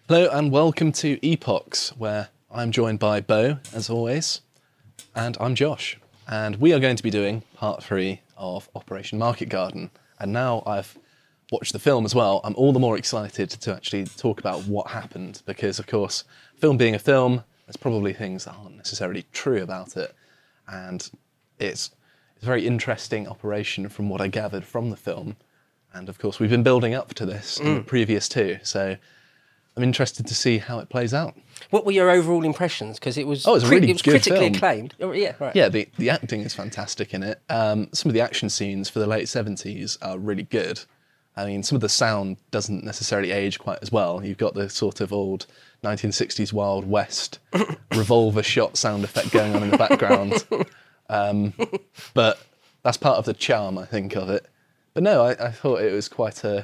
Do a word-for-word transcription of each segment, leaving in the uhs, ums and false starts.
Hello and welcome to Epochs, where I'm joined by Bo, as always, and I'm Josh. And we are going to be doing part three of Operation Market Garden. And now I've watched the film as well, I'm all the more excited to actually talk about what happened, because, of course, film being a film, there's probably things that aren't necessarily true about it. And it's, it's a very interesting operation from what I gathered from the film. And, of course, we've been building up to this mm. in the previous two, so I'm interested to see how it plays out. What were your overall impressions? Because it was oh, it was, cri- really it was good critically film. acclaimed. Oh, yeah, right. Yeah, the, the acting is fantastic in it. Um, some of the action scenes for the late seventies are really good. I mean, some of the sound doesn't necessarily age quite as well. You've got the sort of old nineteen sixties Wild West revolver shot sound effect going on in the background. Um, but that's part of the charm, I think, of it. But no, I, I thought it was quite a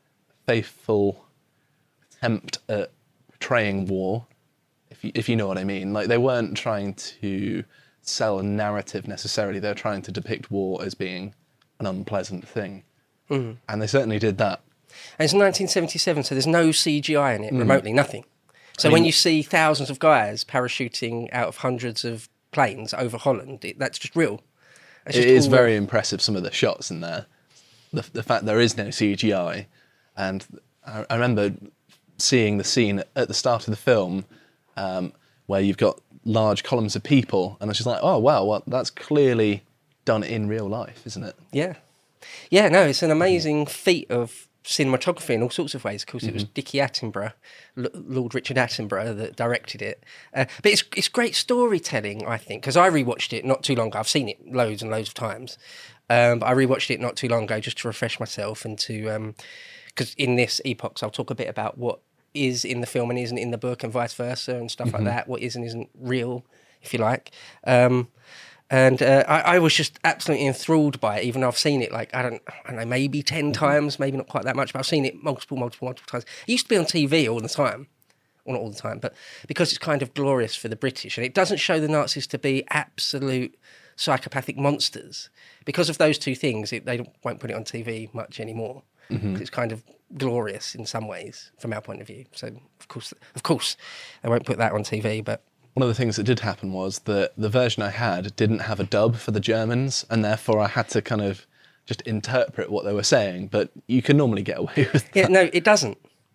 faithful attempt at portraying war, if you, if you know what I mean. Like, they weren't trying to sell a narrative necessarily. They were trying to depict war as being an unpleasant thing. Mm. And they certainly did that. And it's nineteen seventy-seven, so there's no C G I in it, mm. remotely, nothing. So I mean, when you see thousands of guys parachuting out of hundreds of planes over Holland, it, that's just real. It's it just is all very real. impressive, some of the shots in there. The, the fact there is no C G I. And I, I remember seeing the scene at the start of the film um, where you've got large columns of people, and I was just like, oh, wow, well, that's clearly done in real life, isn't it? Yeah. Yeah, no, it's an amazing feat of cinematography in all sorts of ways. Of course, mm-hmm. it was Dickie Attenborough, L- Lord Richard Attenborough, that directed it. Uh, but it's it's great storytelling, I think, because I rewatched it not too long ago. I've seen it loads and loads of times. Um, but I rewatched it not too long ago just to refresh myself and to... Because um, in this Epochs, I'll talk a bit about what is in the film and isn't in the book and vice versa and stuff mm-hmm. like that, what is and isn't real, if you like. Um, and uh, I, I was just absolutely enthralled by it, even though I've seen it, like, I don't, I don't know, maybe ten mm-hmm. times, maybe not quite that much, but I've seen it multiple, multiple, multiple times. It used to be on T V all the time. Well, not all the time, but because it's kind of glorious for the British. And it doesn't show the Nazis to be absolute psychopathic monsters. Because of those two things, it, they won't put it on T V much anymore. Mm-hmm. It's kind of glorious in some ways, from our point of view. So, of course, of course, they won't put that on T V, but... One of the things that did happen was that the version I had didn't have a dub for the Germans, and therefore I had to kind of just interpret what they were saying, but you can normally get away with that. Yeah, no, it doesn't.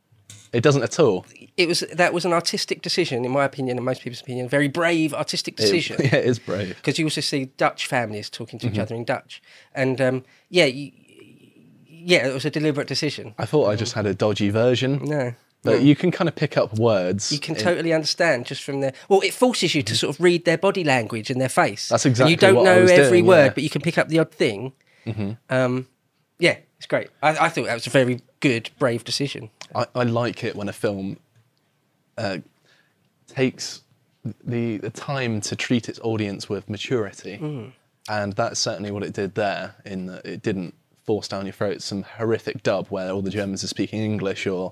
It doesn't at all. It was That was an artistic decision, in my opinion, and most people's opinion, a very brave artistic decision. It, yeah, it is brave. Because you also see Dutch families talking to mm-hmm. each other in Dutch. And, um, yeah, you, yeah, it was a deliberate decision. I thought I just had a dodgy version. No. But no. you can kind of pick up words. You can in... totally understand just from their... Well, it forces you to mm-hmm. sort of read their body language and their face. That's exactly and you don't what know I was every doing, word, yeah. but you can pick up the odd thing. Mm-hmm. Um, yeah, it's great. I, I thought that was a very good, brave decision. I, I like it when a film uh, takes the, the time to treat its audience with maturity. Mm. And that's certainly what it did there, in that it didn't force down your throat some horrific dub where all the Germans are speaking English, or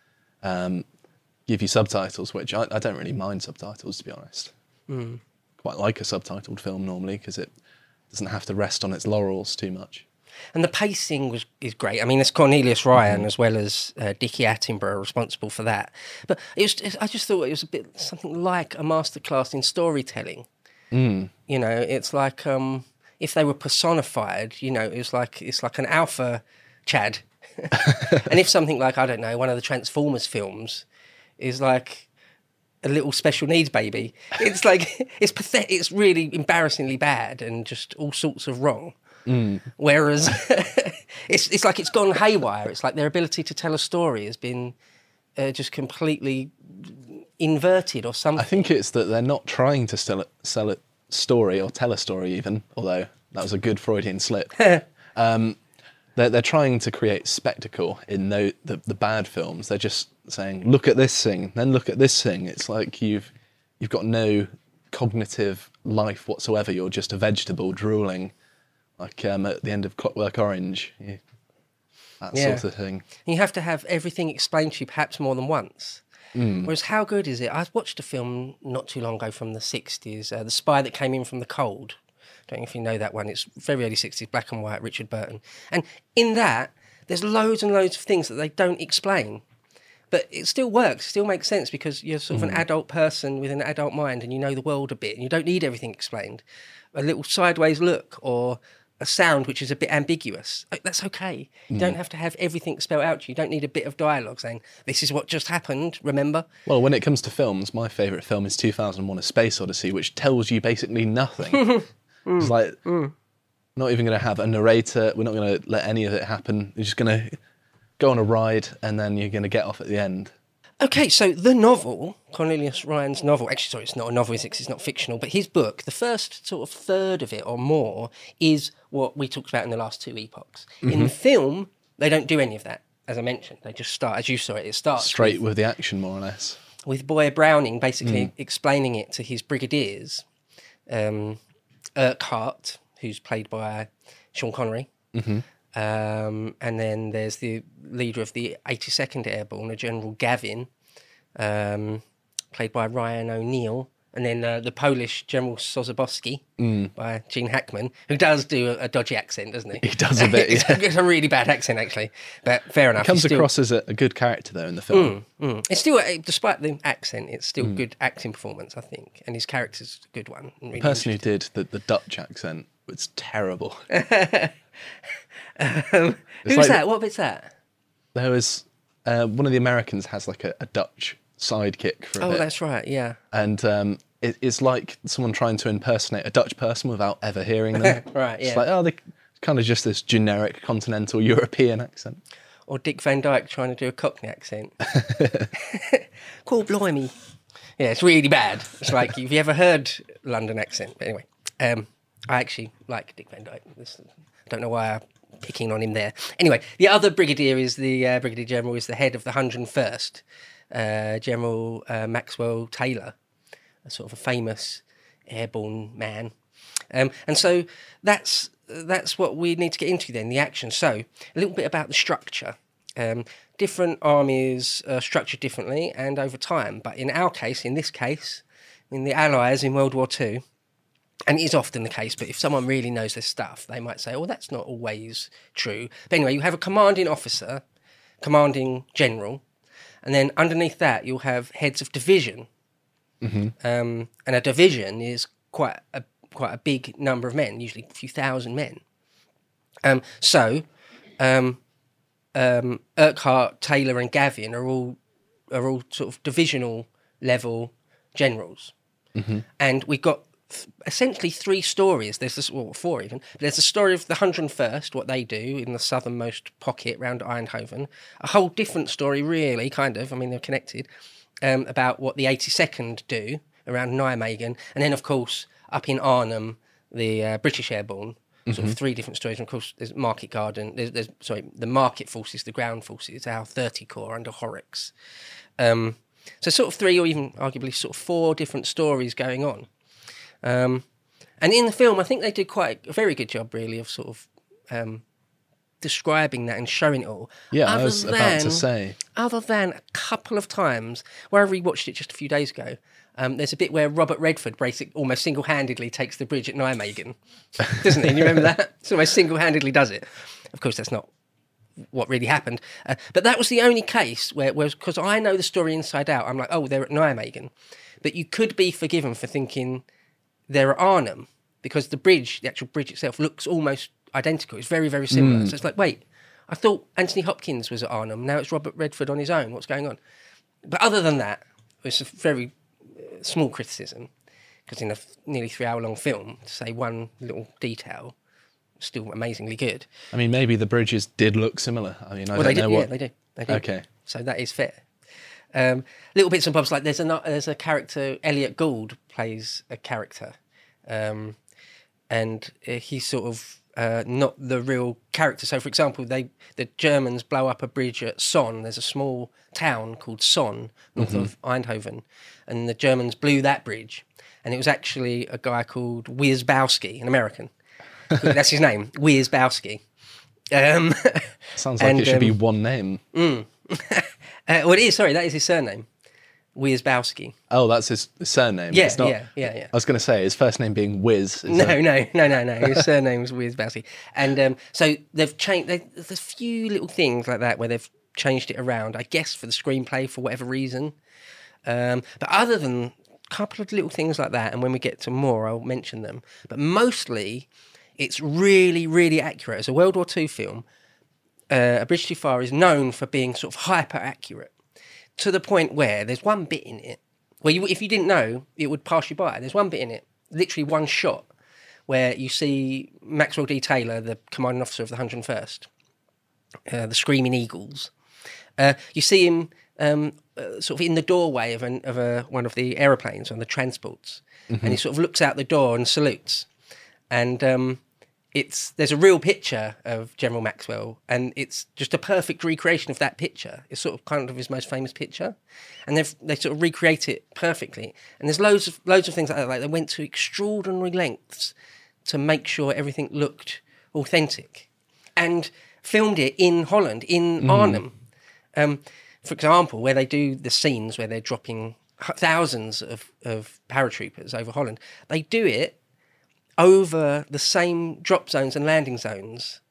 um, give you subtitles, which I, I don't really mind subtitles, to be honest. Mm. Quite like a subtitled film normally, because it doesn't have to rest on its laurels too much. And the pacing was is great. I mean, there's Cornelius Ryan mm-hmm. as well as uh, Dickie Attenborough responsible for that. But it was, I just thought it was a bit something like a masterclass in storytelling. Mm. You know, it's like um, if they were personified. You know, it was like it's like an alpha Chad. And if something like, I don't know, one of the Transformers films is like a little special needs baby, it's like it's pathetic. It's really embarrassingly bad and just all sorts of wrong. Mm. Whereas it's it's like it's gone haywire. It's like their ability to tell a story has been uh, just completely inverted or something. I think it's that they're not trying to sell a, sell a story or tell a story even, although that was a good Freudian slip. um, they're, they're trying to create spectacle in the, the, the bad films. They're just saying, look at this thing, then look at this thing. It's like you've you've got no cognitive life whatsoever. You're just a vegetable drooling. Like um, at the end of Clockwork Orange, yeah, that yeah. sort of thing. You have to have everything explained to you perhaps more than once. Mm. Whereas how good is it? I watched a film not too long ago from the sixties, uh, The Spy That Came In From the Cold. I don't know if you know that one. It's very early sixties, black and white, Richard Burton. And in that, there's loads and loads of things that they don't explain. but it still works, still makes sense because you're sort of Mm. an adult person with an adult mind and you know the world a bit and you don't need everything explained. A little sideways look or a sound which is a bit ambiguous, like, that's okay. You Mm. don't have to have everything spelled out to you. You don't need a bit of dialogue saying, this is what just happened, remember? Well, when it comes to films, my favourite film is two thousand one: A Space Odyssey, which tells you basically nothing. mm. It's like, Mm. not even going to have a narrator. We're not going to let any of it happen. You're just going to go on a ride and then you're going to get off at the end. Okay, so the novel, Cornelius Ryan's novel, actually, sorry, it's not a novel, it's, it's not fictional, but his book, the first sort of third of it or more, is what we talked about in the last two epochs. Mm-hmm. In the film, they don't do any of that, as I mentioned. They just start, as you saw it, it starts straight with, with, with the action, more or less. With Boyer Browning basically Mm. explaining explaining it to his brigadiers. Um, Urquhart, who's played by Sean Connery. Mm-hmm. Um, and then there's the leader of the eighty-second Airborne, a General Gavin, um, played by Ryan O'Neill. And then uh, the Polish General Sosabowski Mm. by Gene Hackman, who does do a, a dodgy accent, doesn't he? He does a bit, it's, yeah. it's a really bad accent, actually. But fair enough. Comes he's still- across as a, a good character, though, in the film. Mm, mm. It's still, uh, despite the accent, it's still Mm. good acting performance, I think. And his character's a good one. and Really The person who did the, the Dutch accent was terrible. um, who's like- that? What bit's that? There was uh, one of the Americans has like a, a Dutch sidekick for a Oh, bit. that's right, yeah. And um, it, it's like someone trying to impersonate a Dutch person without ever hearing them. Right, yeah. It's like, oh, they kind of just this generic continental European accent. Or Dick Van Dyke trying to do a Cockney accent. Cool, blimey. Yeah, it's really bad. It's like, have you ever heard London accent? But anyway, um, I actually like Dick Van Dyke. This, I don't know why I'm picking on him there. Anyway, the other brigadier is the uh, Brigadier General, is the head of the one hundred first, uh, General uh, Maxwell Taylor, a sort of a famous airborne man. Um, and so that's that's what we need to get into then, the action. So a little bit about the structure. Um, different armies are structured differently and over time. But in our case, in this case, in the Allies in World War Two, and it is often the case, but if someone really knows their stuff, they might say, oh, that's not always true. But anyway, you have a commanding officer, commanding general, and then underneath that you'll have heads of division. Mm-hmm. Um, and a division is quite a quite a big number of men, usually a few thousand men. Um, so, um, um, Urquhart, Taylor, and Gavin are all are all sort of divisional level generals, Mm-hmm. and we've got th- essentially three stories. There's this, well, four even. But there's the story of the one hundred first, what they do in the southernmost pocket round Eindhoven. A whole different story, really, kind of. I mean, they're connected. Um, about what the eighty-second do around Nijmegen, and then of course up in Arnhem, the uh, British Airborne. Sort Mm-hmm. of three different stories. And of course, there's Market Garden. There's, there's sorry, the Market Forces, the ground forces, our thirty Corps under Horrocks. Um, so sort of three, or even arguably sort of four different stories going on. Um, and in the film, I think they did quite a very good job, really, of sort of um, describing that and showing it all. Yeah, Other I was about than- to say. Other than a couple of times where I rewatched it just a few days ago, um, there's a bit where Robert Redford basic, almost single-handedly takes the bridge at Nijmegen, doesn't he? And you remember that? So almost single-handedly does it. Of course, that's not what really happened. Uh, but that was the only case where, because I know the story inside out, I'm like, oh, they're at Nijmegen. But you could be forgiven for thinking they're at Arnhem, because the bridge, the actual bridge itself, looks almost identical. It's very, very similar. So it's like, wait, I thought Anthony Hopkins was at Arnhem. Now it's Robert Redford on his own. What's going on? But other than that, it's a very uh, small criticism, because in a f- nearly three-hour-long film, to say one little detail, still amazingly good. I mean, maybe the bridges did look similar. I mean, I Well, don't they know do. what. Yeah, they do. They do. Okay. So that is fair. Um, little bits and bobs, like there's a no- there's a character, Elliot Gould plays a character, um, and uh, he's sort of uh, not the real character. So, for example, they the Germans blow up a bridge at Sonn. There's a small town called Sonn, north Mm-hmm. of Eindhoven, and the Germans blew that bridge, and it was actually a guy called Wierzbowski, an American. That's his name, Wierzbowski. Um, Sounds like and, it should be um, one name. uh, well, it is. Sorry, that is his surname, Wierzbowski. Oh, that's his surname. Yeah, It's not, yeah, yeah, yeah. I was going to say his first name being Wiz. Is No, that- no, no, no, no. His surname's Wierzbowski, and um, so they've changed. They, there's a few little things like that where they've changed it around, I guess, for the screenplay for whatever reason. Um, but other than a couple of little things like that, and when we get to more, I'll mention them. But mostly, it's really, really accurate. As a World War Two film, uh, A Bridge Too Far is known for being sort of hyper accurate, to the point where there's one bit in it where you, if you didn't know, it would pass you by. There's one bit in it, literally one shot, where you see Maxwell D. Taylor, the commanding officer of the one hundred and first, uh, the Screaming Eagles. Uh, you see him um, uh, sort of in the doorway of, an, of a, one of the aeroplanes, on the transports, mm-hmm. and he sort of looks out the door and salutes. And um, it's there's a real picture of General Maxwell, and it's just a perfect recreation of that picture. It's sort of kind of his most famous picture, and they they sort of recreate it perfectly. And there's loads of loads of things like that. Like they went to extraordinary lengths to make sure everything looked authentic, and filmed it in Holland, in mm. Arnhem. Um, for example, where they do the scenes where they're dropping thousands of, of paratroopers over Holland, they do it over the same drop zones and landing zones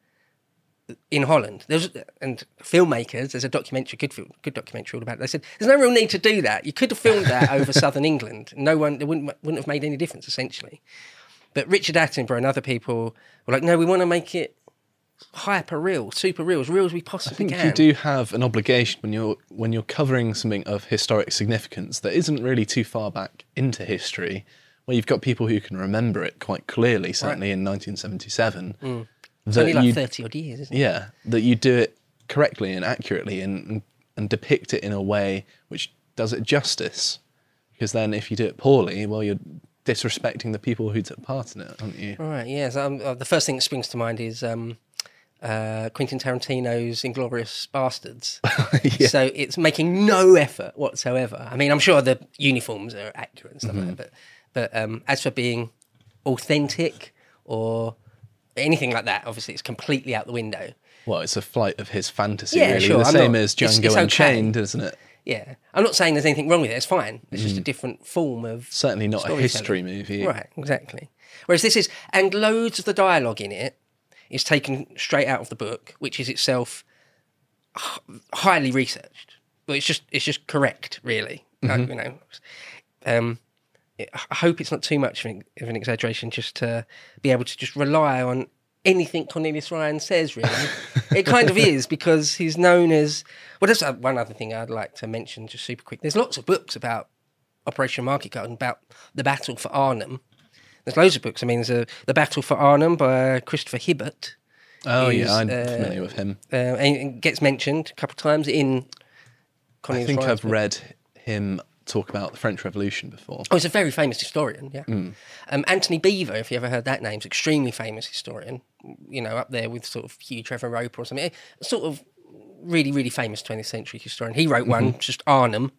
in Holland. There's and filmmakers, there's a documentary, good film, good documentary all about it. They said there's no real need to do that. You could have filmed that over southern England. No one, it wouldn't wouldn't have made any difference essentially. But Richard Attenborough and other people were like, no, we want to make it hyper real, super real, as real as we possibly I think can. you do have an obligation when you're when you're covering something of historic significance that isn't really too far back into history, where you've got people who can remember it quite clearly, certainly right. in nineteen seventy-seven. Mm. It's only like thirty odd years, isn't it? Yeah, that you do it correctly and accurately and, and and depict it in a way which does it justice. Because then if you do it poorly, well, you're disrespecting the people who took part in it, aren't you? Right, yes. Um, uh, the first thing that springs to mind is um, uh, Quentin Tarantino's Inglourious Bastards. yeah. So it's making no effort whatsoever. I mean, I'm sure the uniforms are accurate and stuff mm-hmm. like that, but, but um, as for being authentic or anything like that, obviously it's completely out the window. Well, it's a flight of his fantasy, yeah, really. Sure. The I'm same not, as Django it's, it's Unchained, okay. isn't it? Yeah. I'm not saying there's anything wrong with it. It's fine. It's mm. just a different form of Certainly not a history movie. Right, exactly. Whereas this is... And loads of the dialogue in it is taken straight out of the book, which is itself h- highly researched. But it's just it's just correct, really. Mm-hmm. Like, you know, um, I hope it's not too much of an, of an exaggeration just to be able to just rely on anything Cornelius Ryan says, really. It kind of is, because he's known as... Well, there's one other thing I'd like to mention, just super quick. There's lots of books about Operation Market Garden, about the battle for Arnhem. There's loads of books. I mean, there's a, The Battle for Arnhem by Christopher Hibbert. Oh, is, yeah, I'm uh, familiar with him. Uh, and it gets mentioned a couple of times in Cornelius I think Ryan's I've book. read him talk about the French Revolution before. Oh, he's a very famous historian, yeah. Mm. Um, Anthony Beevor, if you ever heard that name, is an extremely famous historian, you know, up there with sort of Hugh Trevor Roper or something. Sort of really, really famous twentieth century historian. He wrote one, mm-hmm. just Arnhem.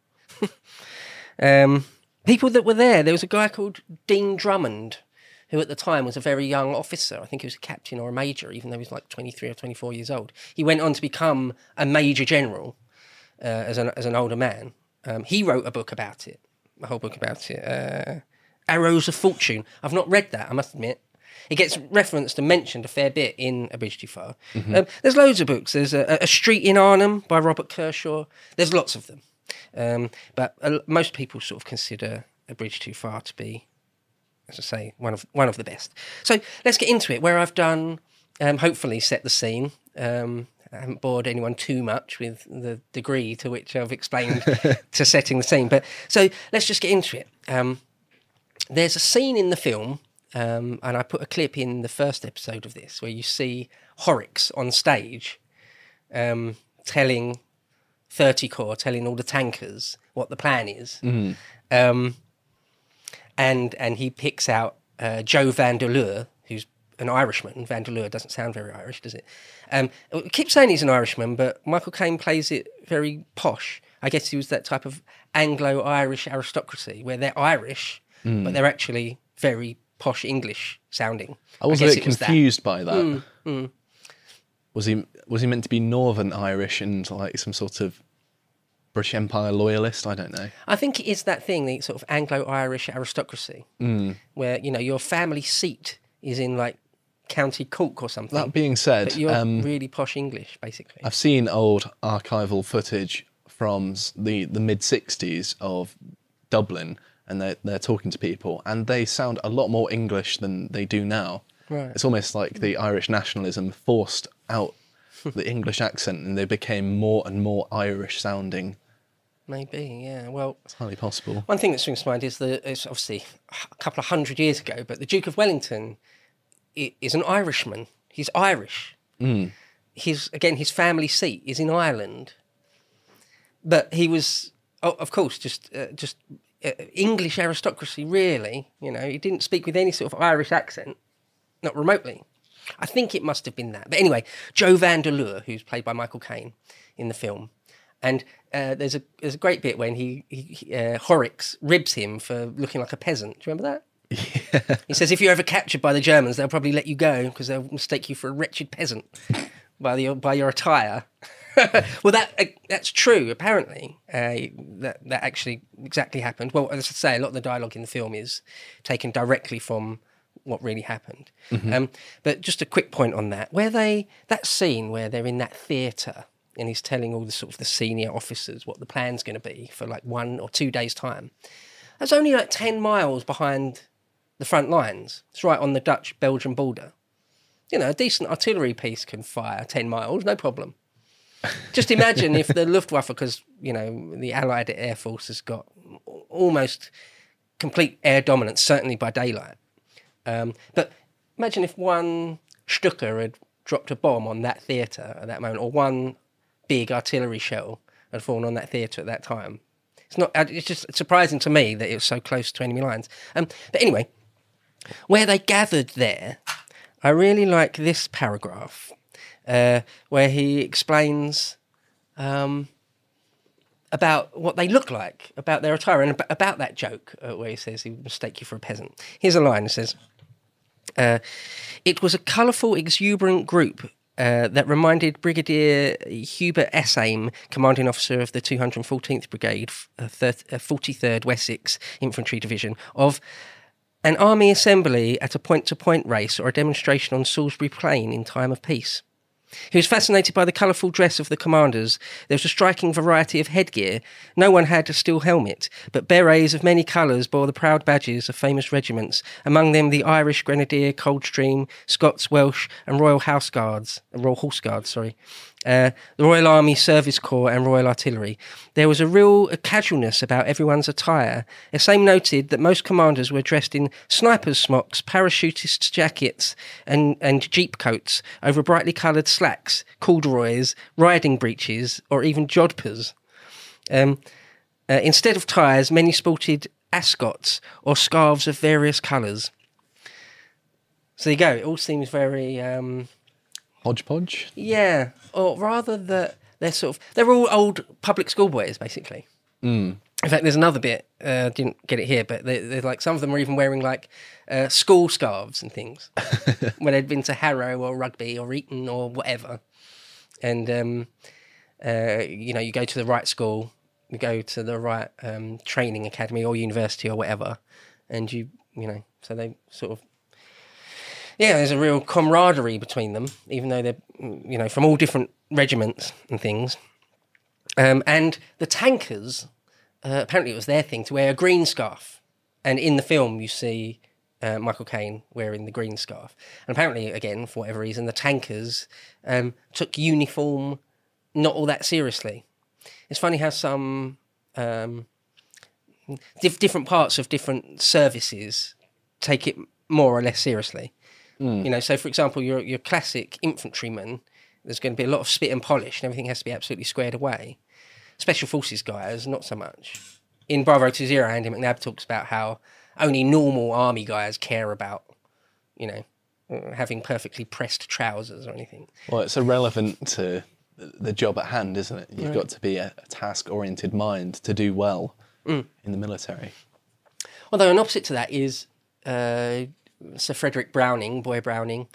um, people that were there, there was a guy called Dean Drummond, who at the time was a very young officer. I think he was a captain or a major, even though he was like twenty-three or twenty-four years old. He went on to become a major general uh, as, an, as an older man. Um, he wrote a book about it, a whole book about it, uh, Arrows of Fortune. I've not read that, I must admit. It gets referenced and mentioned a fair bit in A Bridge Too Far. Mm-hmm. Um, there's loads of books. There's a, a Street in Arnhem by Robert Kershaw. There's lots of them. Um, but uh, most people sort of consider A Bridge Too Far to be, as I say, one of one of the best. So let's get into it, where I've done, um, hopefully set the scene. Um, I haven't bored anyone too much with the degree to which I've explained to setting the scene. But so let's just get into it. Um, there's a scene in the film, um, and I put a clip in the first episode of this, where you see Horrocks on stage um, telling thirty Corps, telling all the tankers what the plan is. Mm. Um, and and he picks out uh, Joe Vandeleur, who's an Irishman. Vandeleur doesn't sound very Irish, does it? Um, I keep saying he's an Irishman, but Michael Caine plays it very posh. I guess he was that type of Anglo-Irish aristocracy where they're Irish, mm. but they're actually very posh English sounding. I was I a bit confused that. by that. Mm, mm. Was he was he meant to be Northern Irish and like some sort of British Empire loyalist? I don't know. I think it is that thing, the sort of Anglo-Irish aristocracy, mm. where, you know, your family seat is in like County Cork or something. That being said, but you're um, really posh English, basically. I've seen old archival footage from s- the, the mid sixties of Dublin, and they're, they're talking to people, and they sound a lot more English than they do now. Right. It's almost like the Irish nationalism forced out the English accent, and they became more and more Irish sounding. Maybe, yeah. Well, It's highly possible. one thing that springs to mind is that it's obviously a couple of hundred years ago, but the Duke of Wellington i- is an Irishman. He's Irish. Mm. His again, his family seat is in Ireland, but he was, oh, of course, just uh, just uh, English aristocracy. Really, you know, he didn't speak with any sort of Irish accent, not remotely. I think it must have been that. But anyway, Joe Vanderleur, who's played by Michael Caine in the film, and uh, there's a there's a great bit when he, he he, uh, Horrocks ribs him for looking like a peasant. Do you remember that? Yeah. He says if you're ever captured by the Germans, they'll probably let you go because they'll mistake you for a wretched peasant by the by your attire. Well, that uh, that's true. Apparently, uh, that that actually exactly happened. Well, as I say, a lot of the dialogue in the film is taken directly from what really happened. Mm-hmm. Um, but just a quick point on that, where they that scene where they're in that theatre and he's telling all the sort of the senior officers what the plan's going to be for like one or two days' time. That's only like ten miles behind the front lines. It's right on the Dutch-Belgian border. You know, a decent artillery piece can fire ten miles, no problem. Just imagine if the Luftwaffe, because, you know, the Allied Air Force has got almost complete air dominance, certainly by daylight. Um, but imagine if one Stuka had dropped a bomb on that theatre at that moment, or one big artillery shell had fallen on that theatre at that time. It's not. It's just surprising to me that it was so close to enemy lines. Um, but anyway, where they gathered there, I really like this paragraph uh, where he explains um, about what they look like, about their attire, and ab- about that joke uh, where he says he would mistake you for a peasant. Here's a line that says, uh, "It was a colourful, exuberant group uh, that reminded Brigadier Hubert Essaim, commanding officer of the two hundred fourteenth Brigade, uh, third, uh, forty-third Wessex Infantry Division, of an army assembly at a point-to-point race or a demonstration on Salisbury Plain in time of peace. He was fascinated by the colourful dress of the commanders. There was a striking variety of headgear. No one had a steel helmet, but berets of many colours bore the proud badges of famous regiments, among them the Irish Grenadier, Coldstream, Scots, Welsh and Royal House Guards, Royal Horse Guards, sorry, uh, the Royal Army Service Corps and Royal Artillery. There was a real casualness about everyone's attire. The same noted that most commanders were dressed in snipers' smocks, parachutists' jackets and, and jeep coats over brightly coloured slacks, corduroys, riding breeches, or even jodhpurs. Um, uh, instead of ties, many sported ascots or scarves of various colours." So there you go. It all seems very... Um, Hodgepodge? Yeah, or rather that they're sort of... They're all old public school boys, basically. Mm. In fact, there's another bit, uh, didn't get it here, but they, they're like, some of them are even wearing like uh, school scarves and things when they'd been to Harrow or Rugby or Eton or whatever. And, um, uh, you know, you go to the right school, you go to the right um, training academy or university or whatever, and you, you know, so they sort of... Yeah, there's a real camaraderie between them, even though they're, you know, from all different regiments and things. Um, and the tankers... Uh, apparently it was their thing to wear a green scarf. And in the film you see uh, Michael Caine wearing the green scarf. And apparently, again, for whatever reason, the tankers um, took uniform not all that seriously. It's funny how some um, diff- different parts of different services take it more or less seriously. Mm. You know, so for example, your your classic infantryman, there's going to be a lot of spit and polish and everything has to be absolutely squared away. Special Forces guys, not so much. In Bravo two Zero, Andy McNabb talks about how only normal army guys care about, you know, having perfectly pressed trousers or anything. Well, it's irrelevant to the job at hand, isn't it? You've right. got to be a, a task-oriented mind to do well mm. in the military. Although an opposite to that is uh, Sir Frederick Browning, Boy Browning,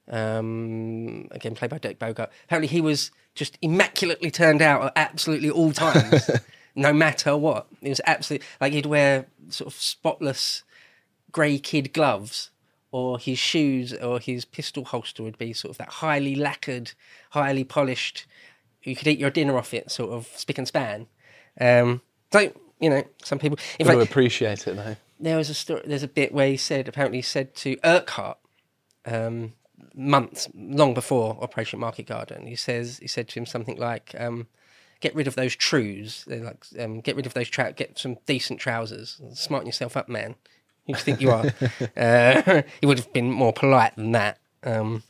um, again played by Dirk Bogarde. Apparently he was just immaculately turned out at absolutely all times, no matter what. It was absolutely... Like, he'd wear sort of spotless grey kid gloves or his shoes or his pistol holster would be sort of that highly lacquered, highly polished, you could eat your dinner off it, sort of spick and span. Um, so, you know, some people... In Got to fact, appreciate it, though. there was a story, there's a bit where he said, apparently he said to Urquhart, um, months, long before Operation Market Garden, he says, he said to him something like, um, get rid of those trews, they're like, um, get rid of those, trou- get some decent trousers, smarten yourself up, man. Who do you think you are? uh, he would have been more polite than that. Um,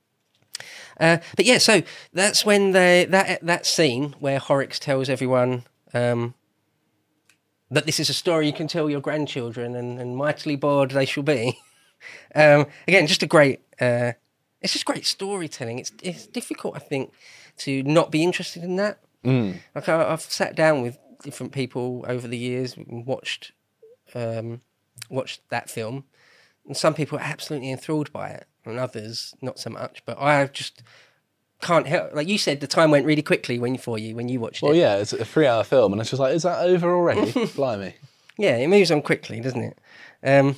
uh, but yeah, so that's when they, that that scene where Horrocks tells everyone um, that this is a story you can tell your grandchildren, and, and mightily bored they shall be. um, again, just a great, uh, it's just great storytelling. It's it's difficult, I think, to not be interested in that. Mm. Like I, I've sat down with different people over the years and watched. Um, watched that film, and some people are absolutely enthralled by it and others not so much, but I just can't help, like you said, the time went really quickly when for you when you watched Well, it. yeah, it's a three hour film and it's just like, is that over already? Blimey. Yeah, it moves on quickly, doesn't it? Um,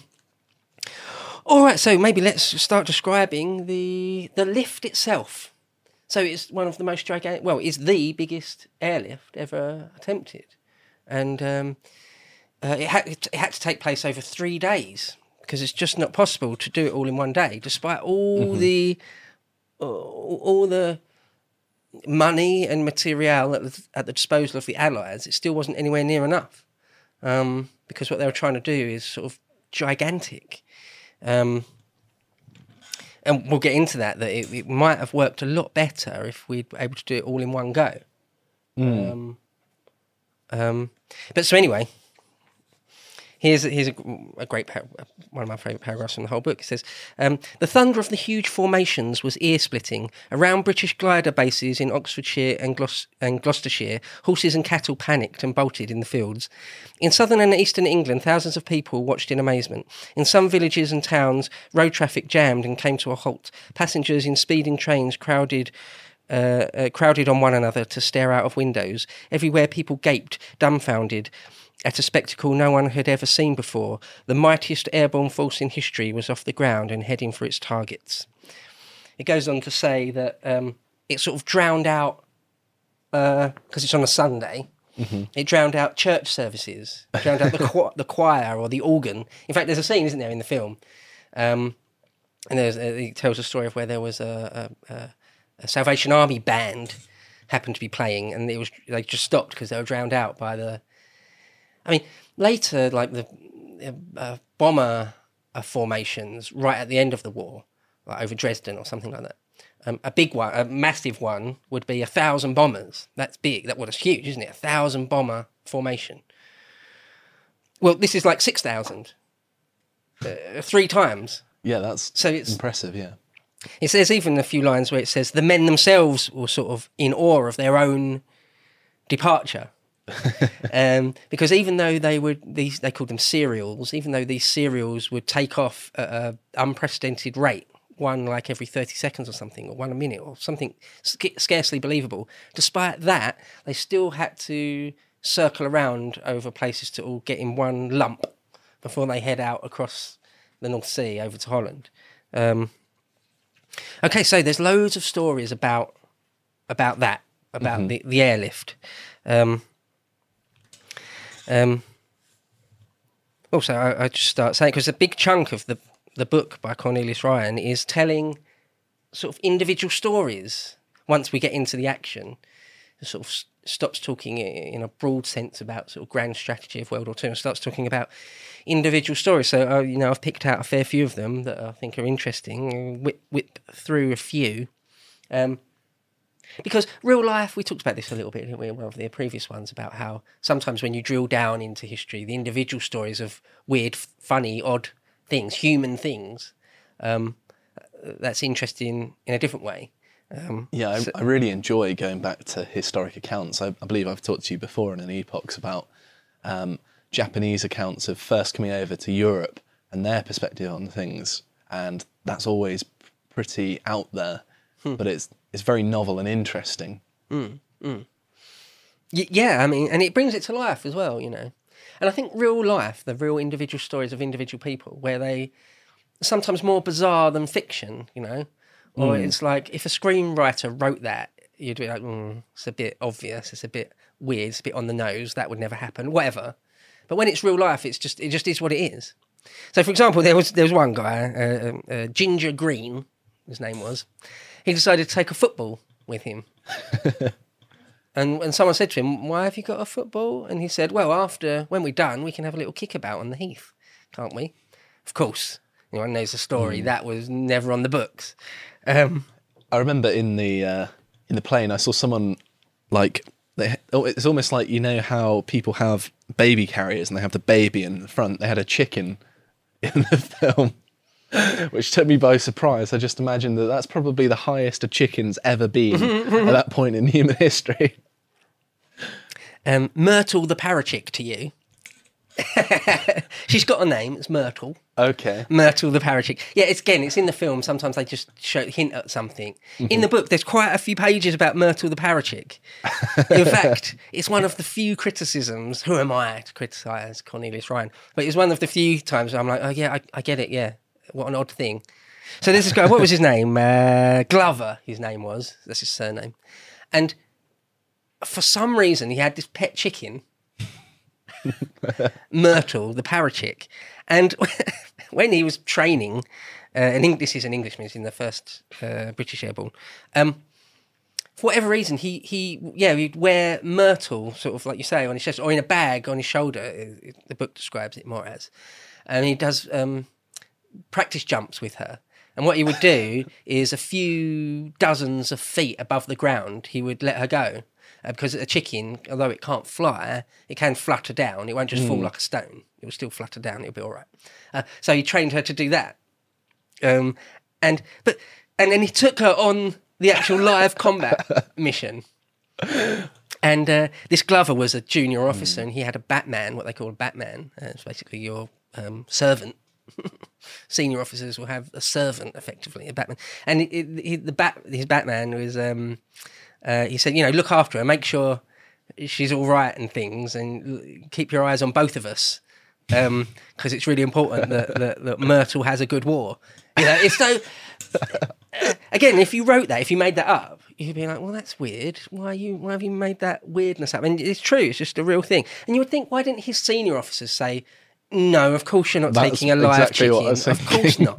all right, so maybe let's start describing the the lift itself. So it's one of the most gigantic, well, it's the biggest airlift ever attempted, and um Uh, it, had, it had to take place over three days because it's just not possible to do it all in one day, despite all mm-hmm. the uh, all the money and material at the, at the disposal of the Allies. It still wasn't anywhere near enough um, because what they were trying to do is sort of gigantic. Um, and we'll get into that, that it, it might have worked a lot better if we'd been able to do it all in one go. Mm. Um, um, but so anyway... Here's, here's a, a great, par- one of my favourite paragraphs from the whole book. It says, um, the thunder of the huge formations was ear-splitting. Around British glider bases in Oxfordshire and, Glos- and Gloucestershire, horses and cattle panicked and bolted in the fields. In southern and eastern England, thousands of people watched in amazement. In some villages and towns, road traffic jammed and came to a halt. Passengers in speeding trains crowded... Uh, uh, crowded on one another to stare out of windows. Everywhere people gaped, dumbfounded, at a spectacle no one had ever seen before. The mightiest airborne force in history was off the ground and heading for its targets. It goes on to say that um, it sort of drowned out, because uh, it's on a Sunday, mm-hmm. it drowned out church services, drowned out the, cho- the choir or the organ. In fact, there's a scene, isn't there, in the film? Um, and there's, uh, it tells a story of where there was a, a, a, a Salvation Army band happened to be playing, and it was they just stopped because they were drowned out by the... I mean, later, like the uh, bomber uh, formations right at the end of the war, like over Dresden or something like that, um, a big one, a massive one, would be a thousand bombers. That's big. That was huge, isn't it? A thousand bomber formation. Well, this is like six thousand, uh, three times. Yeah, that's so it's impressive, yeah. It says even a few lines where it says the men themselves were sort of in awe of their own departure. um, because even though they would these they called them serials, even though these serials would take off at an unprecedented rate, one like every thirty seconds or something, or one a minute or something sc- scarcely believable, despite that they still had to circle around over places to all get in one lump before they head out across the North Sea over to Holland. Um, okay, so there's loads of stories about about that, about mm-hmm. the, the airlift. Um, Um, also, I, I just start saying, because a big chunk of the, the book by Cornelius Ryan is telling sort of individual stories once we get into the action. It sort of s- stops talking in a broad sense about sort of grand strategy of World War Two and starts talking about individual stories. So, uh, you know, I've picked out a fair few of them that I think are interesting, whip, whip through a few. Um Because real life, we talked about this a little bit in one of the previous ones, about how sometimes when you drill down into history, the individual stories of weird, funny, odd things, human things, um, that's interesting in a different way. Um, yeah, I, so, I really enjoy going back to historic accounts. I, I believe I've talked to you before in an epochs about um, Japanese accounts of first coming over to Europe and their perspective on things. And that's always pretty out there, hmm. but it's it's very novel and interesting. Mm, mm. Y- yeah, I mean, and it brings it to life as well, you know. And I think real life, the real individual stories of individual people, where they sometimes more bizarre than fiction, you know? Or mm. it's like if a screenwriter wrote that, you'd be like, mm, it's a bit obvious, it's a bit weird, it's a bit on the nose, that would never happen, whatever. But when it's real life, it's just it just is what it is. So, for example, there was there was one guy, uh, uh, Ginger Green, his name was. He decided to take a football with him. and and someone said to him, "Why have you got a football?" And he said, "Well, after when we're done, we can have a little kickabout on the heath, can't we?" Of course, anyone knows the story. Mm. That was never on the books. Um, I remember in the uh, in the plane, I saw someone like. They, it's almost like, you know how people have baby carriers and they have the baby in the front. They had a chicken in the film, which took me by surprise. I just imagined that that's probably the highest a chicken's ever been at that point in human history. Um, Myrtle the Parachick to you. She's got a name. It's Myrtle. Okay. Myrtle the Parachick. Yeah, it's again, it's in the film. Sometimes they just show hint at something. Mm-hmm. In the book, there's quite a few pages about Myrtle the Parachick. In fact, it's one of the few criticisms. Who am I to criticise Cornelius Ryan? But it's one of the few times I'm like, oh yeah, I, I get it. Yeah, what an odd thing. So there's this guy. What was his name? Uh, Glover. His name was. That's his surname. And for some reason, he had this pet chicken. Myrtle, the Parachick. And when he was training, uh, and this is an Englishman, he's in the first uh, British Airborne, um, for whatever reason, he, he, yeah, he'd wear Myrtle, sort of like you say, on his chest, or in a bag on his shoulder, it, it, the book describes it more as. And he does um, practice jumps with her. And what he would do is a few dozens of feet above the ground, he would let her go. Uh, because a chicken, although it can't fly, it can flutter down. It won't just mm. fall like a stone. It will still flutter down. It'll be all right. Uh, so he trained her to do that. Um, and but and then he took her on the actual live combat mission. And uh, this Glover was a junior officer, mm. and he had a Batman, what they call a Batman. Uh, it's basically your um, servant. Senior officers will have a servant, effectively, a Batman. And it, it, it, the bat, his Batman was... Um, Uh, he said, you know, look after her, make sure she's all right and things, and keep your eyes on both of us, because um, it's really important that, that, that Myrtle has a good war. You know, it's so... Uh, again, if you wrote that, if you made that up, you'd be like, well, that's weird. Why are you? Why have you made that weirdness up? And it's true, it's just a real thing. And you would think, why didn't his senior officers say, no, of course you're not that's taking a live exactly chicken. What I was of course not.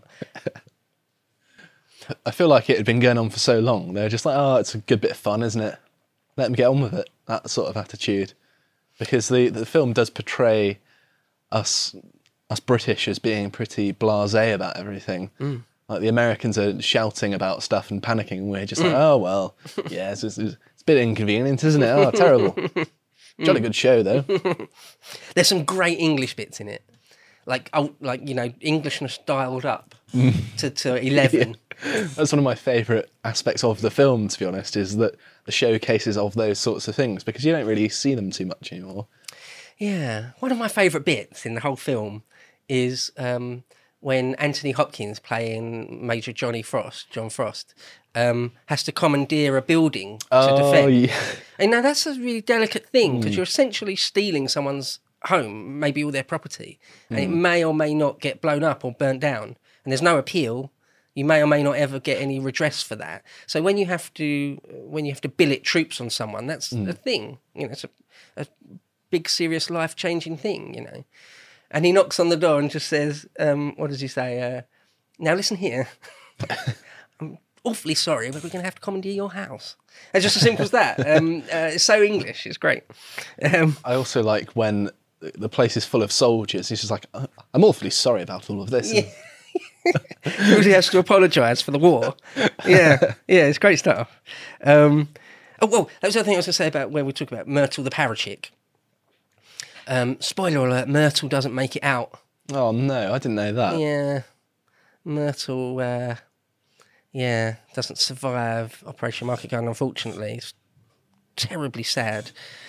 I feel like it had been going on for so long. They were just like, oh, it's a good bit of fun, isn't it? Let them get on with it. That sort of attitude. Because the, the film does portray us us British as being pretty blasé about everything. Mm. Like the Americans are shouting about stuff and panicking, and we're just mm. like, oh, well, yeah, it's, it's, it's a bit inconvenient, isn't it? Oh, terrible. Jolly good show, though. There's some great English bits in it. Like, oh, like you know, Englishness dialed up to, to eleven. Yeah. That's one of my favourite aspects of the film, to be honest, is that the showcases of those sorts of things, because you don't really see them too much anymore. Yeah. One of my favourite bits in the whole film is um, when Anthony Hopkins, playing Major Johnny Frost, John Frost, um, has to commandeer a building to oh, defend. Yeah. And now that's a really delicate thing, because mm. you're essentially stealing someone's home, maybe all their property, and mm. it may or may not get blown up or burnt down, and there's no appeal. You may or may not ever get any redress for that. So when you have to when you have to billet troops on someone, that's mm. a thing. You know, it's a, a big, serious, life-changing thing. You know, and he knocks on the door and just says, um, "What does he say? Uh, now listen here. I'm awfully sorry, but we're going to have to commandeer your house." It's just as simple as that. Um, uh, it's so English. It's great. Um, I also like when the place is full of soldiers. He's just like, "I'm awfully sorry about all of this." Yeah. He really has to apologise for the war. Yeah, yeah, it's great stuff. Um, oh, well, that was the other thing I was going to say about when we talk about Myrtle the Parachick. Um, spoiler alert, Myrtle doesn't make it out. Oh, no, I didn't know that. Yeah, Myrtle, uh, yeah, doesn't survive Operation Market Garden, unfortunately. It's terribly sad.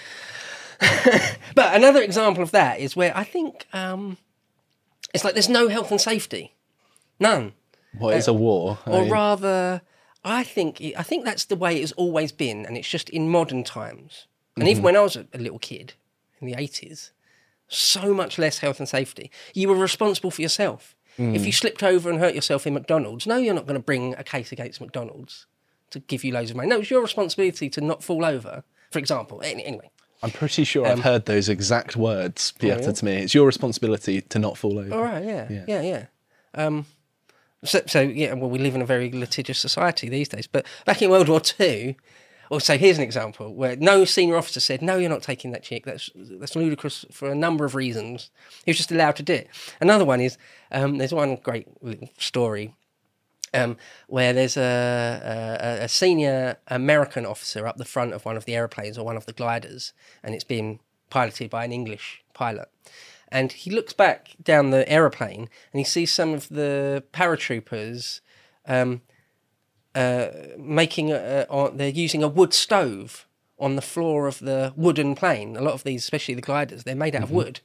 But another example of that is where I think um, it's like there's no health and safety. None. Well, it's uh, a war. I or mean... rather, I think I think that's the way it's always been, and it's just in modern times. And mm-hmm. even when I was a, a little kid in the eighties, so much less health and safety. You were responsible for yourself. Mm. If you slipped over and hurt yourself in McDonald's, no, you're not going to bring a case against McDonald's to give you loads of money. No, it's your responsibility to not fall over, for example. Anyway. I'm pretty sure um, I've heard those exact words, Pieter, oh, yeah? to me. It's your responsibility to not fall over. All right, yeah, yeah, yeah. yeah. Um, so, so, yeah, well, we live in a very litigious society these days. But back in World War Two, or so here's an example where no senior officer said, no, you're not taking that chick. That's that's ludicrous for a number of reasons. He was just allowed to do it. Another one is, um, there's one great little story Um, where there's a, a, a senior American officer up the front of one of the aeroplanes or one of the gliders, and it's being piloted by an English pilot. And he looks back down the aeroplane and he sees some of the paratroopers um, uh, making, a, a, they're using a wood stove on the floor of the wooden plane. A lot of these, especially the gliders, they're made out mm-hmm. of wood.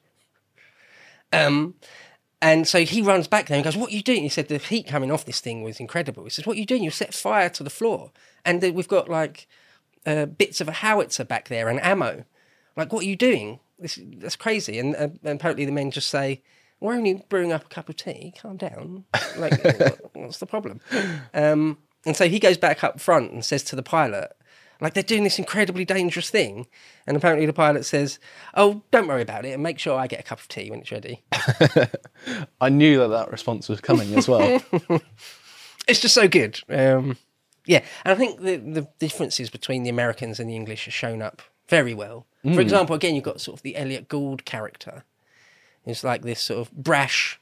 Um. And so he runs back there and goes, what are you doing? He said, the heat coming off this thing was incredible. He says, what are you doing? You set fire to the floor. And we've got like uh, bits of a howitzer back there and ammo. Like, what are you doing? This, that's crazy. And, uh, and apparently the men just say, we're only brewing up a cup of tea. Calm down. Like, what, what's the problem? Um, and so he goes back up front and says to the pilot, like, they're doing this incredibly dangerous thing. And apparently the pilot says, oh, don't worry about it and make sure I get a cup of tea when it's ready. I knew that that response was coming as well. It's just so good. Um, yeah, and I think the, the differences between the Americans and the English are shown up very well. Mm. For example, again, you've got sort of the Elliot Gould character. It's like this sort of brash,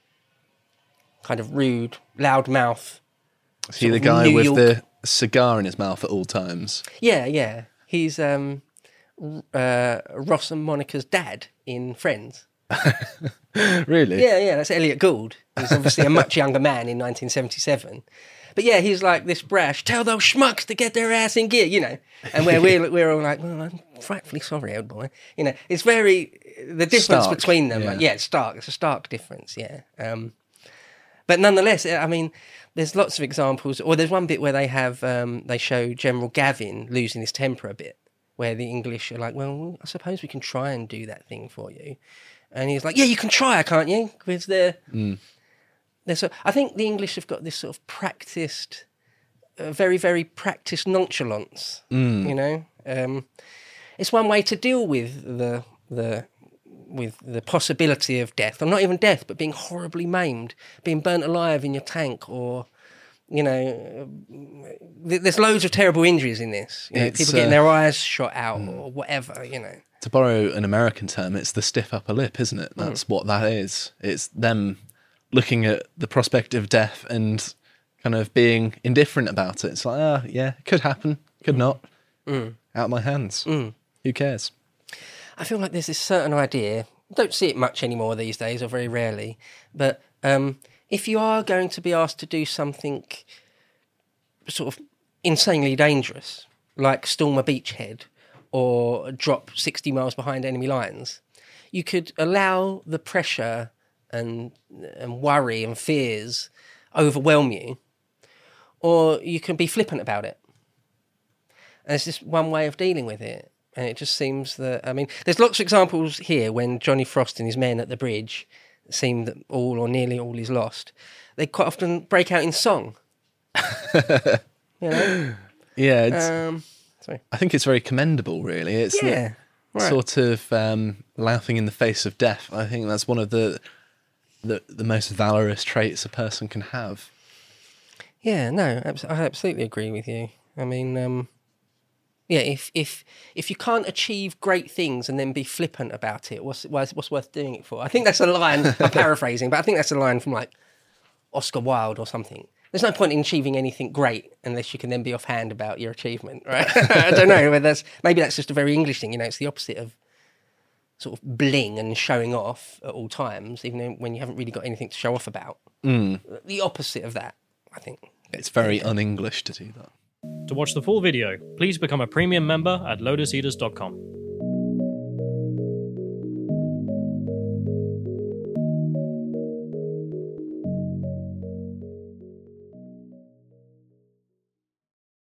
kind of rude, loud mouth. Is he the guy New with York... the cigar in his mouth at all times? Yeah, yeah. He's um, uh, Ross and Monica's dad in Friends. Really? Yeah, yeah. That's Elliot Gould. He's obviously a much younger man in nineteen seventy-seven. But yeah, he's like this brash, tell those schmucks to get their ass in gear, you know. And where we're, we're all like, well, I'm frightfully sorry, old boy. You know, it's very, the difference stark, between them, yeah. Like, yeah, it's stark. It's a stark difference, yeah. Um, but nonetheless, I mean, there's lots of examples, or there's one bit where they have, um, they show General Gavin losing his temper a bit, where the English are like, well, I suppose we can try and do that thing for you. And he's like, yeah, you can try, can't you? Because they're... Mm. So, I think the English have got this sort of practiced, uh, very, very practiced nonchalance. Mm. You know, um, it's one way to deal with the the with the possibility of death, or not even death, but being horribly maimed, being burnt alive in your tank, or you know, th- there's loads of terrible injuries in this. You know, people getting uh, their eyes shot out, mm. or whatever. You know, to borrow an American term, it's the stiff upper lip, isn't it? That's mm. what that is. It's them looking at the prospect of death and kind of being indifferent about it. It's like, ah, oh, yeah, it could happen, could not. Mm. Out of my hands. Mm. Who cares? I feel like there's this certain idea, don't see it much anymore these days, or very rarely, but um, if you are going to be asked to do something sort of insanely dangerous, like storm a beachhead or drop sixty miles behind enemy lines, you could allow the pressure and and worry and fears overwhelm you, or you can be flippant about it. And it's just one way of dealing with it. And it just seems that, I mean, there's lots of examples here when Johnny Frost and his men at the bridge seem that all or nearly all is lost. They quite often break out in song. You know? Yeah. It's, um, sorry. I think it's very commendable, really. It's yeah, the, right. sort of um, laughing in the face of death. I think that's one of the The, the most valorous traits a person can have. Yeah, no, abs- I absolutely agree with you. I mean, um, yeah, if if if you can't achieve great things and then be flippant about it, what's what's, what's worth doing it for? I think that's a line, I'm paraphrasing, but I think that's a line from like Oscar Wilde or something. There's no point in achieving anything great unless you can then be offhand about your achievement, right? I don't know, but that's maybe that's just a very English thing, you know, it's the opposite of sort of bling and showing off at all times, even when you haven't really got anything to show off about. Mm. The opposite of that, I think. It's very yeah. un-English to do that. To watch the full video, please become a premium member at lotus eaters dot com.